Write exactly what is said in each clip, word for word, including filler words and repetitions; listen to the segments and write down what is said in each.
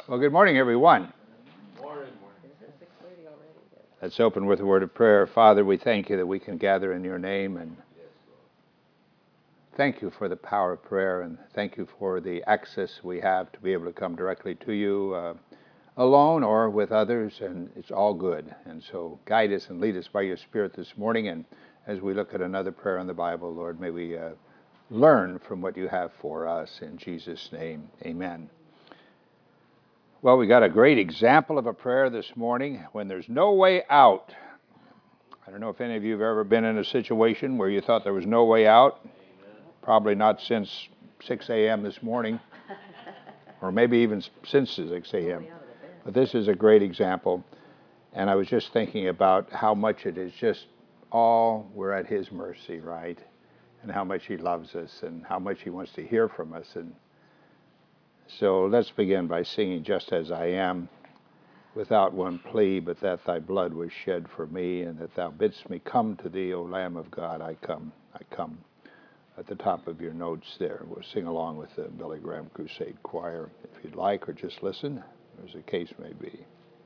Well, good morning, everyone. Morning. Let's open with a word of prayer. Father, we thank you that we can gather in your name, and thank you for the power of prayer, and thank you for the access we have to be able to come directly to you uh, alone or with others, and it's all good. And so guide us and lead us by your Spirit this morning, and as we look at another prayer in the Bible, Lord, may we uh, learn from what you have for us. In Jesus' name, amen. Well, we got a great example of a prayer this morning when there's no way out. I don't know if any of you have ever been in a situation where you thought there was no way out. Amen. Probably not since six a.m. this morning, or maybe even since six a.m. But this is a great example. And I was just thinking about how much it is just all we're at his mercy, right? And how much he loves us and how much he wants to hear from us. And so let's begin by singing Just As I Am, without one plea, but that thy blood was shed for me, and that thou bidst me come to thee, O Lamb of God, I come, I come. At the top of your notes there, we'll sing along with the Billy Graham Crusade Choir, if you'd like, or just listen, as the case may be.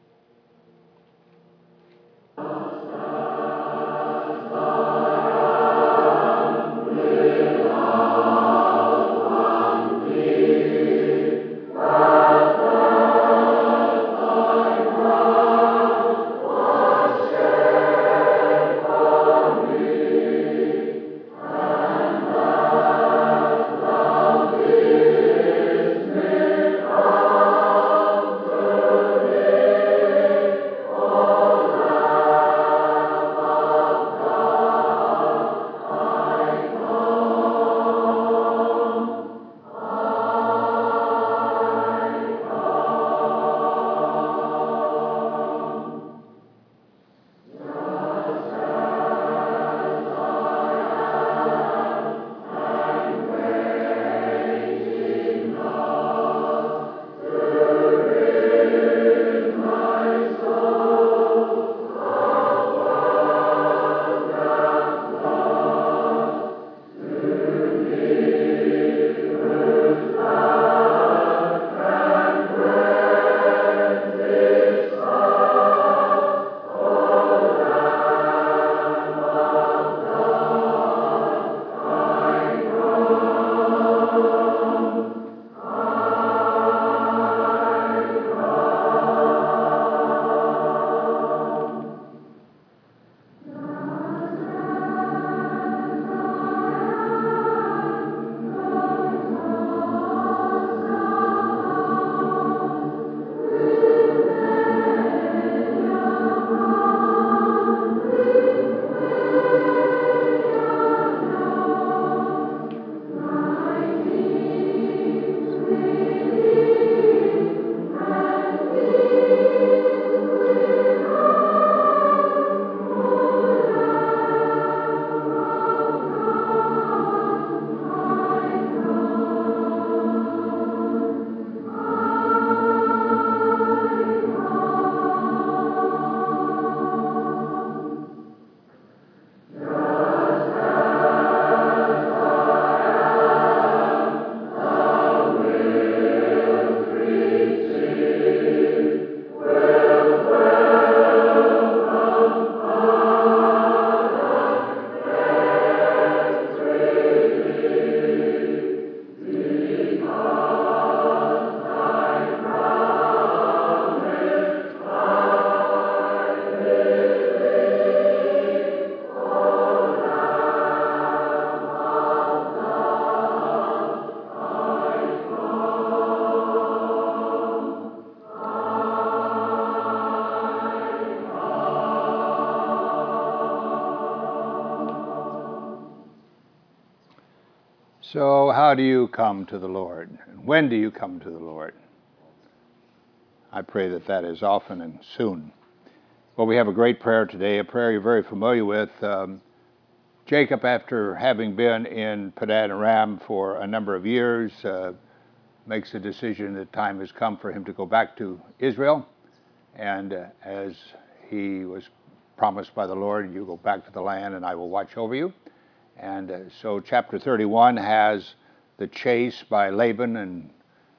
So how do you come to the Lord? And when do you come to the Lord? I pray that that is often and soon. Well, we have a great prayer today, a prayer you're very familiar with. Um, Jacob, after having been in Padan Aram for a number of years, uh, makes a decision that time has come for him to go back to Israel. And uh, as he was promised by the Lord, you go back to the land and I will watch over you. And uh, so chapter thirty-one has the chase by Laban and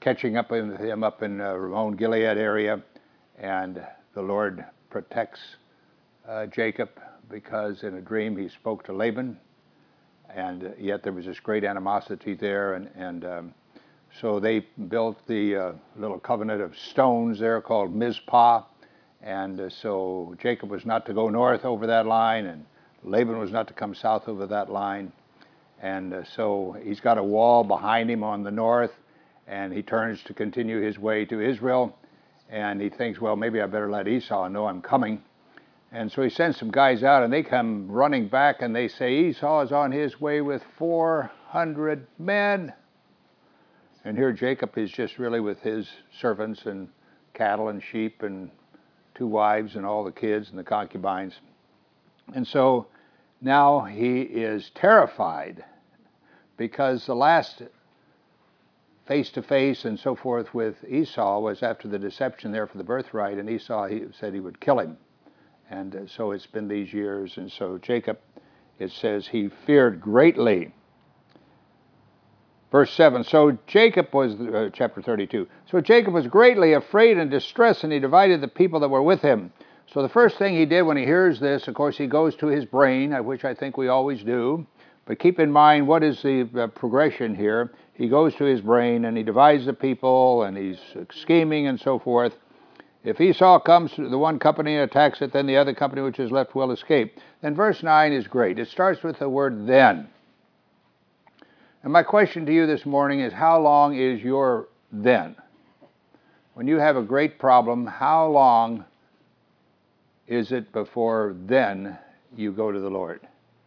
catching up with him up in uh, Ramon Gilead area, and the Lord protects uh, Jacob because in a dream he spoke to Laban, and yet there was this great animosity there, and, and um, so they built the uh, little covenant of stones there called Mizpah, and uh, so Jacob was not to go north over that line, and Laban was not to come south over that line, and uh, so he's got a wall behind him on the north, and he turns to continue his way to Israel, and he thinks, well, maybe I better let Esau know I'm coming. And so he sends some guys out, and they come running back, and they say, Esau is on his way with four hundred men. And here Jacob is just really with his servants and cattle and sheep and two wives and all the kids and the concubines. And so now he is terrified because the last face-to-face and so forth with Esau was after the deception there for the birthright, and Esau he said he would kill him. And uh, so it's been these years, and so Jacob, it says, he feared greatly. Verse seven, so Jacob was, uh, chapter thirty-two, so Jacob was greatly afraid and distressed, and he divided the people that were with him. So the first thing he did when he hears this, of course, he goes to his brain, which I think we always do. But keep in mind, what is the uh, progression here? He goes to his brain, and he divides the people, and he's scheming and so forth. If Esau comes to the one company and attacks it, then the other company which is left will escape. Then verse nine is great. It starts with the word then. And my question to you this morning is, how long is your then? When you have a great problem, how long is it before then you go to the Lord?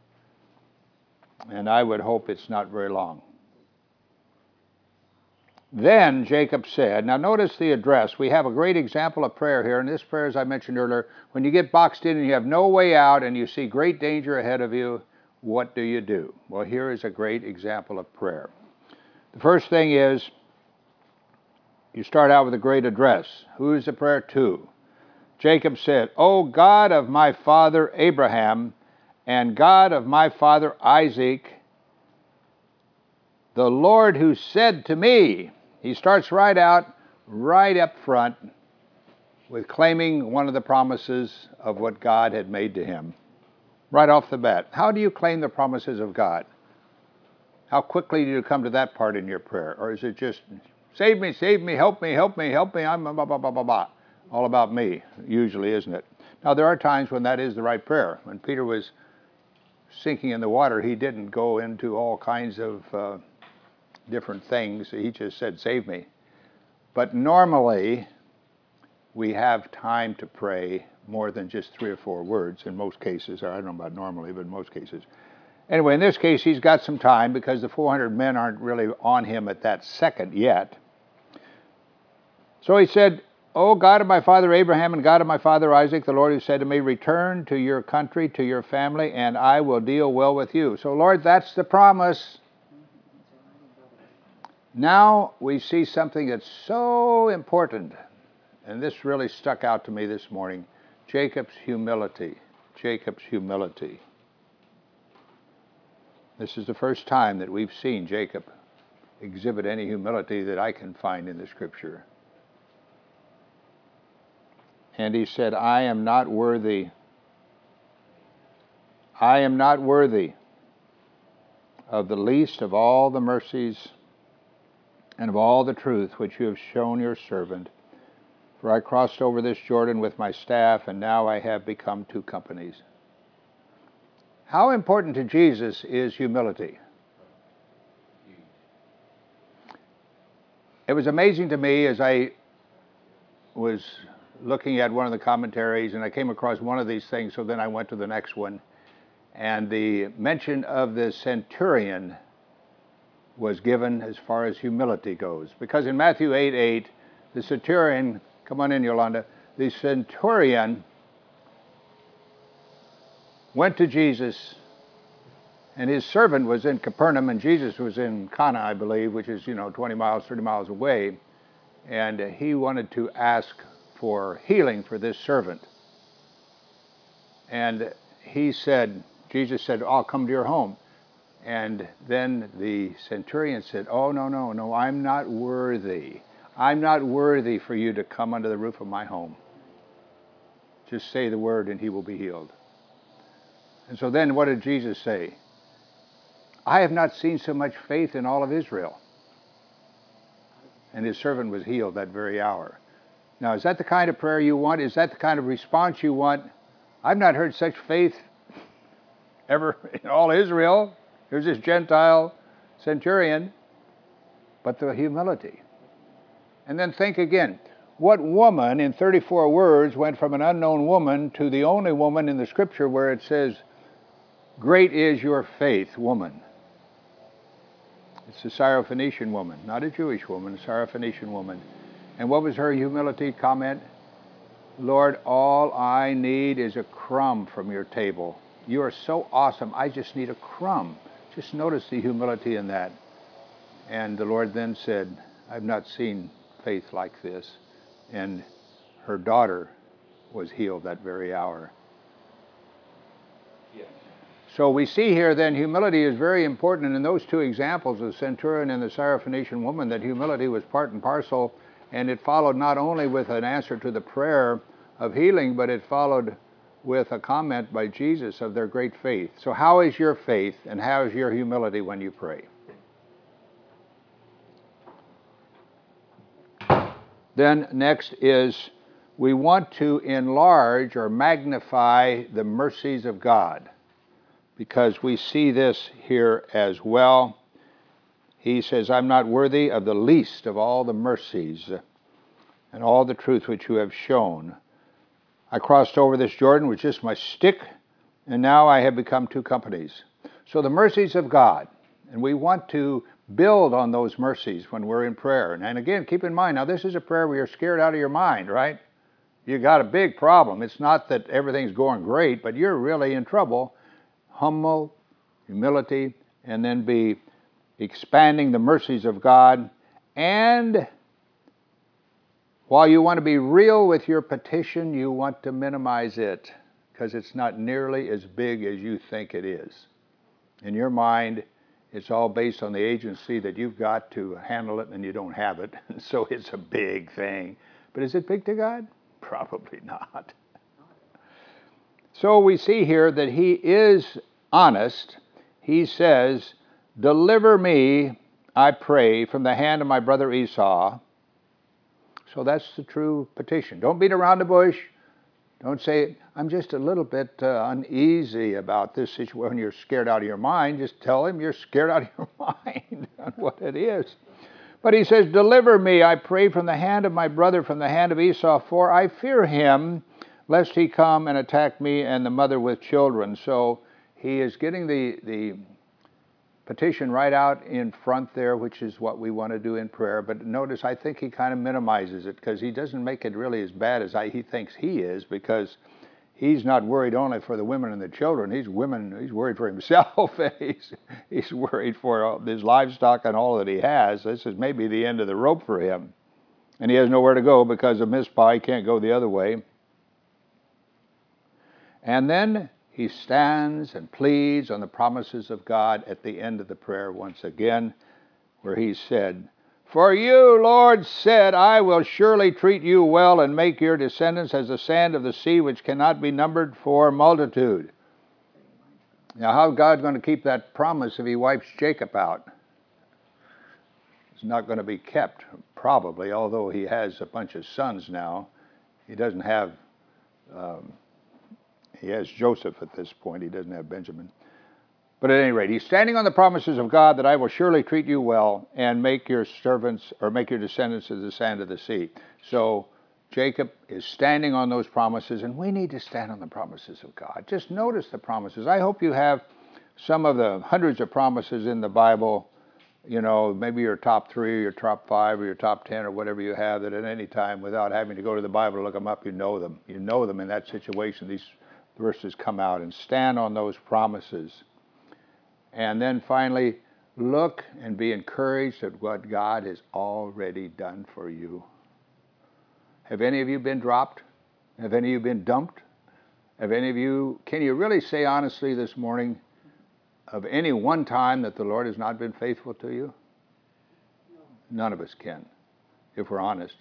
And I would hope it's not very long. Then Jacob said, now notice the address. We have a great example of prayer here, and this prayer, as I mentioned earlier, when you get boxed in and you have no way out and you see great danger ahead of you, what do you do? Well, here is a great example of prayer. The first thing is, you start out with a great address. Who is the prayer to? Jacob said, O God of my father Abraham, and God of my father Isaac, the Lord who said to me. He starts right out, right up front, with claiming one of the promises of what God had made to him. Right off the bat. How do you claim the promises of God? How quickly do you come to that part in your prayer? Or is it just, save me, save me, help me, help me, help me, I'm blah, blah, blah, blah, blah. All about me, usually, isn't it? Now, there are times when that is the right prayer. When Peter was sinking in the water, he didn't go into all kinds of uh, different things. He just said, save me. But normally, we have time to pray more than just three or four words in most cases. Or I don't know about normally, but in most cases. Anyway, in this case, he's got some time because the four hundred men aren't really on him at that second yet. So he said, O God of my father Abraham and God of my father Isaac, the Lord who said to me, return to your country, to your family, and I will deal well with you. So, Lord, that's the promise. Now we see something that's so important, and this really stuck out to me this morning. Jacob's humility. Jacob's humility. This is the first time that we've seen Jacob exhibit any humility that I can find in the Scripture. And he said, I am not worthy. I am not worthy of the least of all the mercies and of all the truth which you have shown your servant. For I crossed over this Jordan with my staff, and now I have become two companies. How important to Jesus is humility? It was amazing to me as I was looking at one of the commentaries, and I came across one of these things, so then I went to the next one. And the mention of the centurion was given as far as humility goes. Because in Matthew eight eight, the centurion, come on in, Yolanda, the centurion went to Jesus, and his servant was in Capernaum, and Jesus was in Cana, I believe, which is, you know, twenty miles, thirty miles away. And he wanted to ask for healing for this servant. And he said, Jesus said, I'll come to your home. And then the centurion said, oh, no, no, no, I'm not worthy. I'm not worthy for you to come under the roof of my home. Just say the word and he will be healed. And so then what did Jesus say? I have not seen so much faith in all of Israel. And his servant was healed that very hour. Now, is that the kind of prayer you want? Is that the kind of response you want? I've not heard such faith ever in all Israel. Here's this Gentile centurion. But the humility. And then think again. What woman in thirty-four words went from an unknown woman to the only woman in the scripture where it says, great is your faith, woman? It's a Syrophoenician woman, not a Jewish woman, a Syrophoenician woman. And what was her humility comment? Lord, all I need is a crumb from your table. You are so awesome, I just need a crumb. Just notice the humility in that. And the Lord then said, I've not seen faith like this. And her daughter was healed that very hour. Yes. So we see here then humility is very important. And in those two examples, the centurion and the Syrophoenician woman, that humility was part and parcel. And it followed not only with an answer to the prayer of healing, but it followed with a comment by Jesus of their great faith. So how is your faith and how is your humility when you pray? Then next is we want to enlarge or magnify the mercies of God, because we see this here as well. He says, I'm not worthy of the least of all the mercies and all the truth which you have shown. I crossed over this Jordan with just my stick, and now I have become two companies. So the mercies of God, and we want to build on those mercies when we're in prayer. And again, keep in mind, now this is a prayer where you're scared out of your mind, right? You got a big problem. It's not that everything's going great, but you're really in trouble. Humble, humility, and then be expanding the mercies of God. And while you want to be real with your petition, you want to minimize it, because it's not nearly as big as you think it is. In your mind, it's all based on the agency that you've got to handle it, and you don't have it. So it's a big thing. But is it big to God? Probably not. So we see here that he is honest. He says, deliver me, I pray, from the hand of my brother Esau. So that's the true petition. Don't beat around the bush. Don't say, I'm just a little bit uh, uneasy about this situation. When you're scared out of your mind, just tell him you're scared out of your mind on what it is. But he says, deliver me, I pray, from the hand of my brother, from the hand of Esau, for I fear him, lest he come and attack me and the mother with children. So he is getting the, the petition right out in front there, which is what we want to do in prayer. But notice, I think he kind of minimizes it, because he doesn't make it really as bad as I, he thinks he is, because he's not worried only for the women and the children. He's women. He's worried for himself. he's, he's worried for all, his livestock and all that he has. This is maybe the end of the rope for him. And he has nowhere to go because of Mizpah. He can't go the other way. And then he stands and pleads on the promises of God at the end of the prayer once again, where he said, for you, Lord, said, I will surely treat you well and make your descendants as the sand of the sea, which cannot be numbered for multitude. Now, how's God going to keep that promise if he wipes Jacob out? It's not going to be kept, probably, although he has a bunch of sons now. He doesn't have... Um, He has Joseph at this point. He doesn't have Benjamin. But at any rate, he's standing on the promises of God that I will surely treat you well and make your servants, or make your descendants as the sand of the sea. So Jacob is standing on those promises, and we need to stand on the promises of God. Just notice the promises. I hope you have some of the hundreds of promises in the Bible, you know, maybe your top three, or your top five, or your top ten, or whatever you have, that at any time, without having to go to the Bible to look them up, you know them. You know them in that situation. These verses come out, and stand on those promises. And then finally, look and be encouraged at what God has already done for you. Have any of you been dropped? Have any of you been dumped? Have any of you, can you really say honestly this morning of any one time that the Lord has not been faithful to you? None of us can. if we're honest.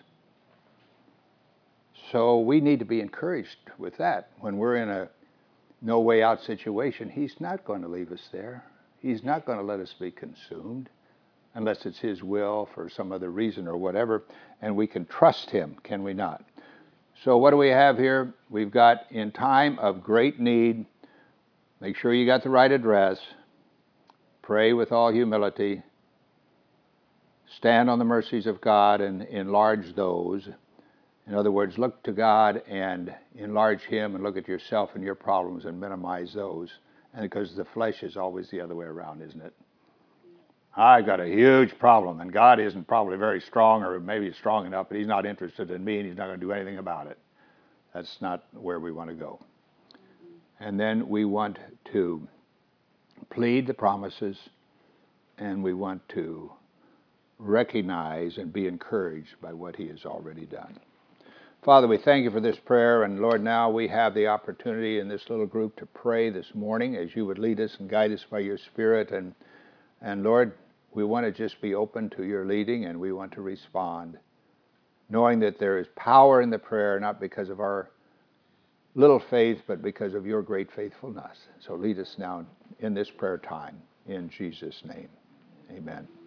So we need to be encouraged with that. When we're in a no way out situation, he's not going to leave us there. He's not going to let us be consumed unless it's his will for some other reason or whatever. And we can trust him, can we not? So what do we have here? We've got in time of great need. Make sure you got the right address. Pray with all humility. Stand on the mercies of God and enlarge those. In other words, look to God and enlarge him, and look at yourself and your problems and minimize those. And because the flesh is always the other way around, isn't it? I've got a huge problem, and God isn't probably very strong, or maybe strong enough, but he's not interested in me, and he's not going to do anything about it. That's not where we want to go. And then we want to plead the promises, and we want to recognize and be encouraged by what he has already done. Father, we thank you for this prayer, and Lord, now we have the opportunity in this little group to pray this morning as you would lead us and guide us by your Spirit. And, and Lord, we want to just be open to your leading, and we want to respond, knowing that there is power in the prayer, not because of our little faith, but because of your great faithfulness. So lead us now in this prayer time, in Jesus' name. Amen.